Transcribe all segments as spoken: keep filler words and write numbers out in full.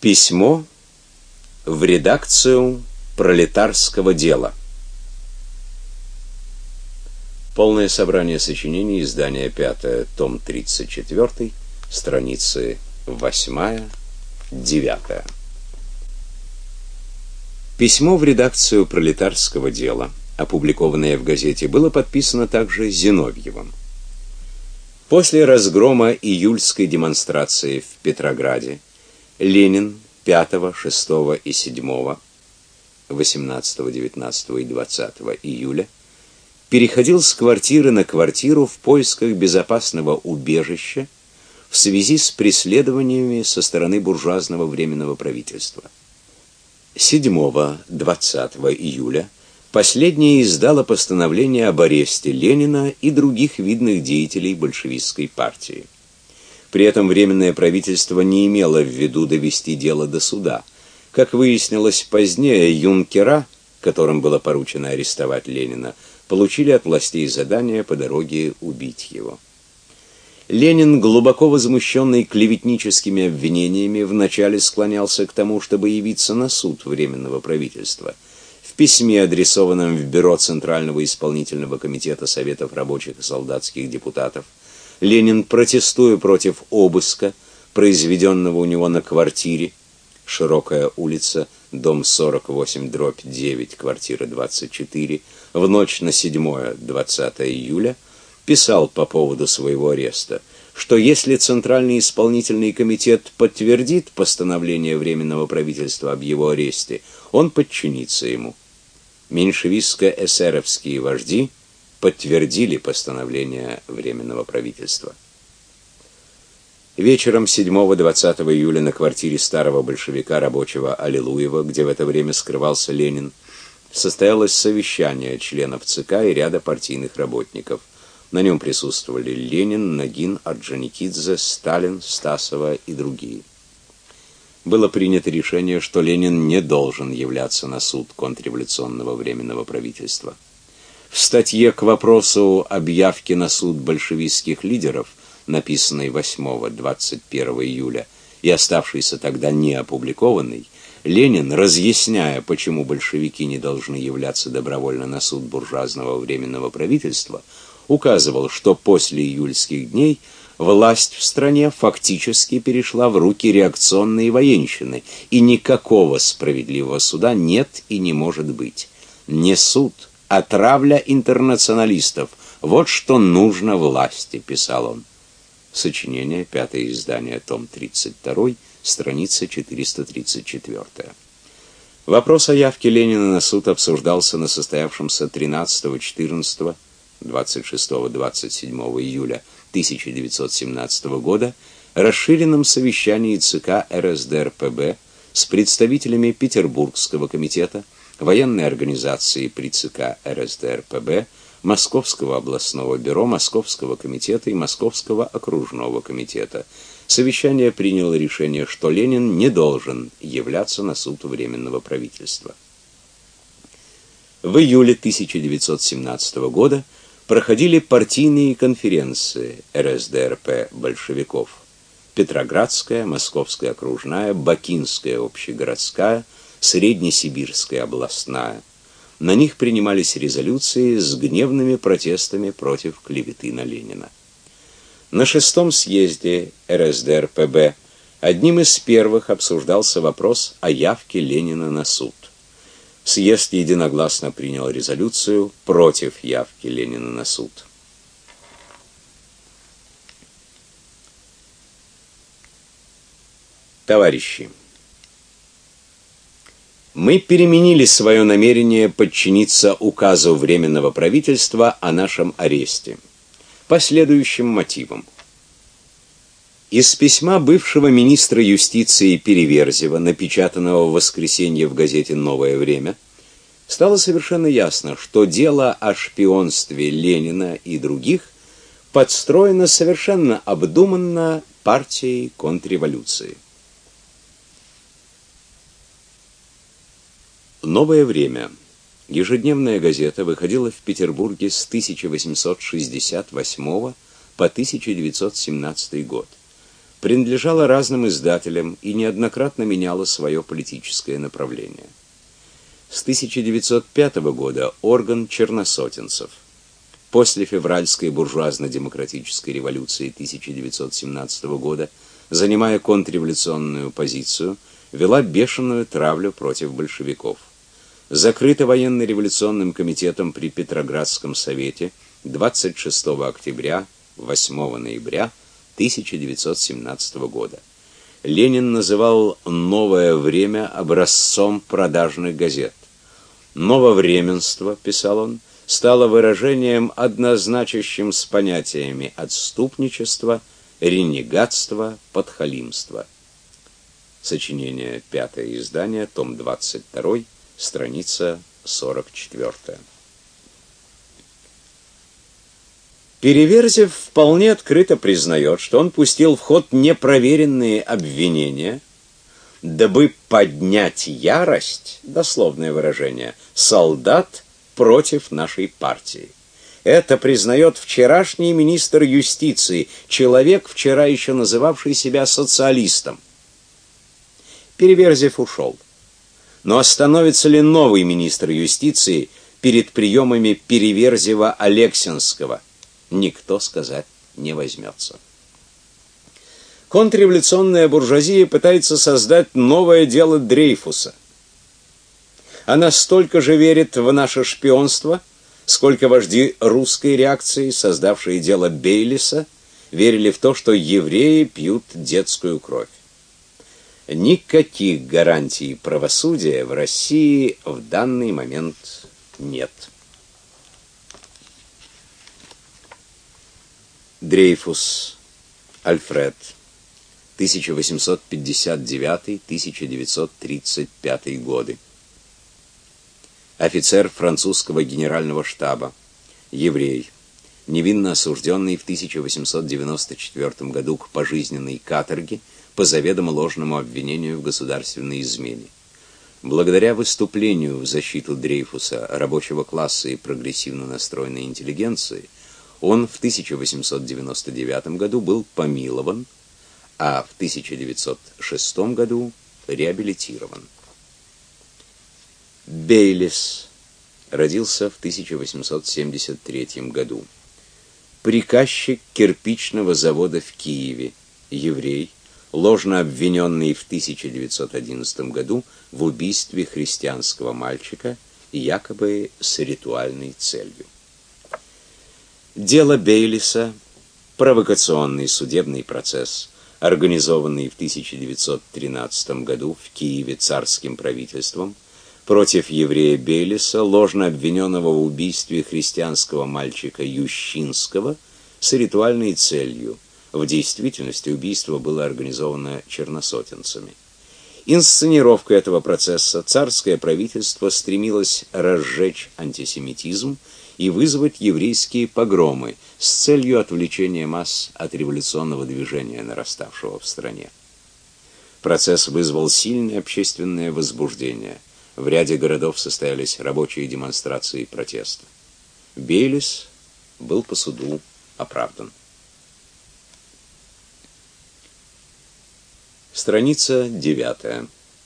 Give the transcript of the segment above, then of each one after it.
Письмо в редакцию пролетарского дела. Полное собрание сочинений, издание пятое, том тридцать четыре, страницы восьмая, девятая. Письмо в редакцию пролетарского дела, опубликованное в газете, было подписано также Зиновьевым. После разгрома июльской демонстрации в Петрограде Ленин пятого, шестого и седьмого, восемнадцатого, девятнадцатого и двадцатого июля переходил с квартиры на квартиру в поисках безопасного убежища в связи с преследованиями со стороны буржуазного временного правительства. седьмого-двадцатого июля последнее издало постановление об аресте Ленина и других видных деятелей большевистской партии. При этом Временное правительство не имело в виду довести дело до суда. Как выяснилось позднее, юнкера, которым было поручено арестовать Ленина, получили от властей задание по дороге убить его. Ленин, глубоко возмущенный клеветническими обвинениями, вначале склонялся к тому, чтобы явиться на суд Временного правительства. В письме, адресованном в бюро Центрального исполнительного комитета Советов рабочих и солдатских депутатов, Ленин, протестуя против обыска, произведенного у него на квартире, Широкая улица, дом сорок восемь, дробь девять, квартира двадцать четыре, в ночь на седьмое-двадцатое июля, писал по поводу своего ареста, что если Центральный исполнительный комитет подтвердит постановление Временного правительства об его аресте, он подчинится ему. Меньшевистско-эсеровские вожди подтвердили постановление Временного правительства. Вечером седьмого-двадцатого июля на квартире старого большевика рабочего Аллилуева, где в это время скрывался Ленин, состоялось совещание членов ЦК и ряда партийных работников. На нем присутствовали Ленин, Нагин, Орджоникидзе, Сталин, Стасова и другие. Было принято решение, что Ленин не должен являться на суд контрреволюционного Временного правительства. В статье к вопросу об явке на суд большевистских лидеров, написанной восьмого-двадцать первого июля и оставшейся тогда не опубликованной, Ленин, разъясняя, почему большевики не должны являться добровольно на суд буржуазного Временного правительства, указывал, что после июльских дней власть в стране фактически перешла в руки реакционной военщины, и никакого справедливого суда нет и не может быть. Не суд, а травля интернационалистов. Вот что нужно власти, писал он. Сочинение, пятое издание, том тридцать два, страница четыреста тридцать четыре. Вопрос о явке Ленина на суд обсуждался на состоявшемся тринадцатого, четырнадцатого, двадцать шестого, двадцать седьмого июля тысяча девятьсот семнадцатого года расширенном совещании ЦК РСДРПб с представителями Петербургского комитета, военной организации при ЦК РСДРПб, Московского областного бюро, Московского комитета и Московского окружного комитета. Совещание приняло решение, что Ленин не должен являться на суд Временного правительства. В июле тысяча девятьсот семнадцатого года проходили партийные конференции РСДРП большевиков: Петроградская, Московская окружная, Бакинская общегородская, Среднесибирская областная. На них принимались резолюции с гневными протестами против клеветы на Ленина. На шестом съезде РСДРПб одним из первых обсуждался вопрос о явке Ленина на суд. Съезд единогласно принял резолюцию против явки Ленина на суд. Товарищи, мы переменили свое намерение подчиниться указу Временного правительства о нашем аресте по следующим мотивам. Из письма бывшего министра юстиции Переверзева, напечатанного в воскресенье в газете «Новое время», стало совершенно ясно, что дело о шпионстве Ленина и других подстроено совершенно обдуманно партией контрреволюции. «Новое время» — ежедневная газета, выходила в Петербурге с тысяча восемьсот шестьдесят восьмого по тысяча девятьсот семнадцатый год. принадлежала разным издателям и неоднократно меняла свое политическое направление. С тысяча девятьсот пятого года орган черносотенцев. После февральской буржуазно-демократической революции тысяча девятьсот семнадцатого года, занимая контрреволюционную позицию, вела бешеную травлю против большевиков. Закрыта военно-революционным комитетом при Петроградском совете двадцать шестого октября — восьмого ноября тысяча девятьсот семнадцатого года. Ленин называл «Новое время» образцом продажных газет. «Нововременство», писал он, стало выражением, однозначащим с понятиями отступничества, ренегатства, подхалимства. Сочинение, пятое издание, том двадцать два, страница сорок четыре. Переверзев вполне открыто признает, что он пустил в ход непроверенные обвинения, дабы поднять ярость, дословное выражение, солдат против нашей партии. Это признает вчерашний министр юстиции, человек, вчера еще называвший себя социалистом. Переверзев ушел. Но остановится ли новый министр юстиции перед приемами Переверзева-Алексинского? Никто сказать не возьмется. Контрреволюционная буржуазия пытается создать новое дело Дрейфуса. Она столько же верит в наше шпионство, сколько вожди русской реакции, создавшие дело Бейлиса, верили в то, что евреи пьют детскую кровь. Никаких гарантий правосудия в России в данный момент нет. Дрейфус, Альфред, тысяча восемьсот пятьдесят девятый — тысяча девятьсот тридцать пятый годы. Офицер французского генерального штаба, еврей, невинно осужденный в тысяча восемьсот девяносто четвёртом году к пожизненной каторге по заведомо ложному обвинению в государственной измене. Благодаря выступлению в защиту Дрейфуса рабочего класса и прогрессивно настроенной интеллигенции, он в тысяча восемьсот девяносто девятом году был помилован, а в тысяча девятьсот шестом году реабилитирован. Бейлис родился в тысяча восемьсот семьдесят третьем году. Приказчик кирпичного завода в Киеве, еврей, ложно обвиненный в тысяча девятьсот одиннадцатом году в убийстве христианского мальчика, якобы с ритуальной целью. Дело Бейлиса, провокационный судебный процесс, организованный в тысяча девятьсот тринадцатом году в Киеве царским правительством против еврея Бейлиса, ложно обвиненного в убийстве христианского мальчика Ющинского с ритуальной целью. В действительности убийство было организовано черносотенцами. Инсценировкой этого процесса царское правительство стремилось разжечь антисемитизм и вызвать еврейские погромы с целью отвлечения масс от революционного движения, нараставшего в стране. Процесс вызвал сильное общественное возбуждение. В ряде городов состоялись рабочие демонстрации протеста. Бейлис был по суду оправдан. Страница девятая.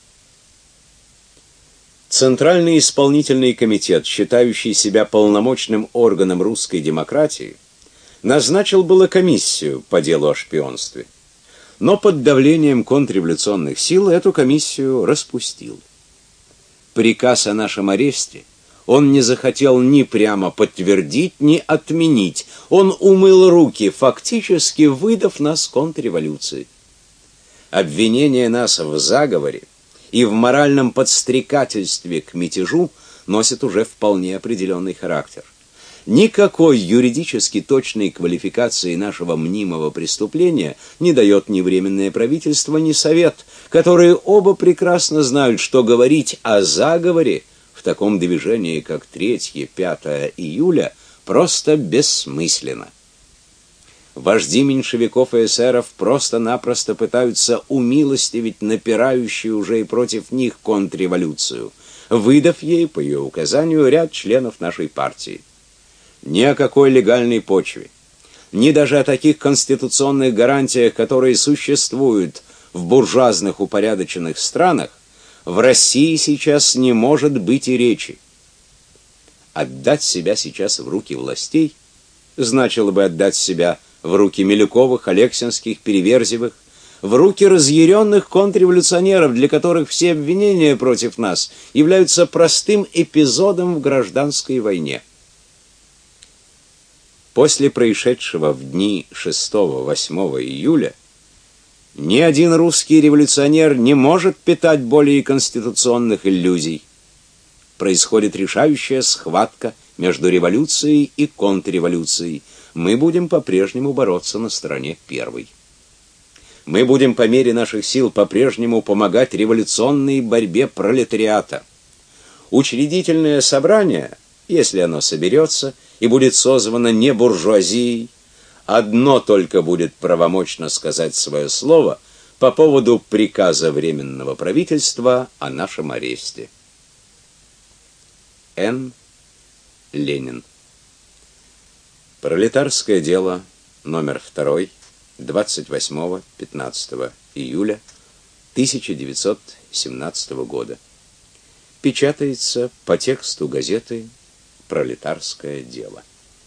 Центральный исполнительный комитет, считающий себя полномочным органом русской демократии, назначил было комиссию по делу о шпионстве, но под давлением контрреволюционных сил эту комиссию распустил. Приказ о нашем аресте он не захотел ни прямо подтвердить, ни отменить. Он умыл руки, фактически выдав нас контрреволюции. Обвинение нас в заговоре и в моральном подстрекательстве к мятежу носит уже вполне определенный характер. Никакой юридически точной квалификации нашего мнимого преступления не дает ни Временное правительство, ни Совет, которые оба прекрасно знают, что говорить о заговоре в таком движении, как третье-пятое июля, просто бессмысленно. Вожди меньшевиков и эсеров просто-напросто пытаются умилостивить напирающую уже и против них контрреволюцию, выдав ей, по ее указанию, ряд членов нашей партии. Ни о какой легальной почве, ни даже о таких конституционных гарантиях, которые существуют в буржуазных упорядоченных странах, в России сейчас не может быть и речи. Отдать себя сейчас в руки властей значило бы отдать себя в руки Милюковых, Алексинских, Переверзевых, в руки разъяренных контрреволюционеров, для которых все обвинения против нас являются простым эпизодом в гражданской войне. После происшедшего в дни шестого-восьмого июля ни один русский революционер не может питать более конституционных иллюзий. Происходит решающая схватка между революцией и контрреволюцией. Мы будем по-прежнему бороться на стороне первой. Мы будем по мере наших сил по-прежнему помогать революционной борьбе пролетариата. Учредительное собрание, если оно соберется и будет созвано не буржуазией, одно только будет правомочно сказать свое слово по поводу приказа Временного правительства о нашем аресте. Н. Ленин. Пролетарское дело, номер два, двадцать восьмого-пятнадцатого июля тысяча девятьсот семнадцатого года. Печатается по тексту газеты «Пролетарское дело».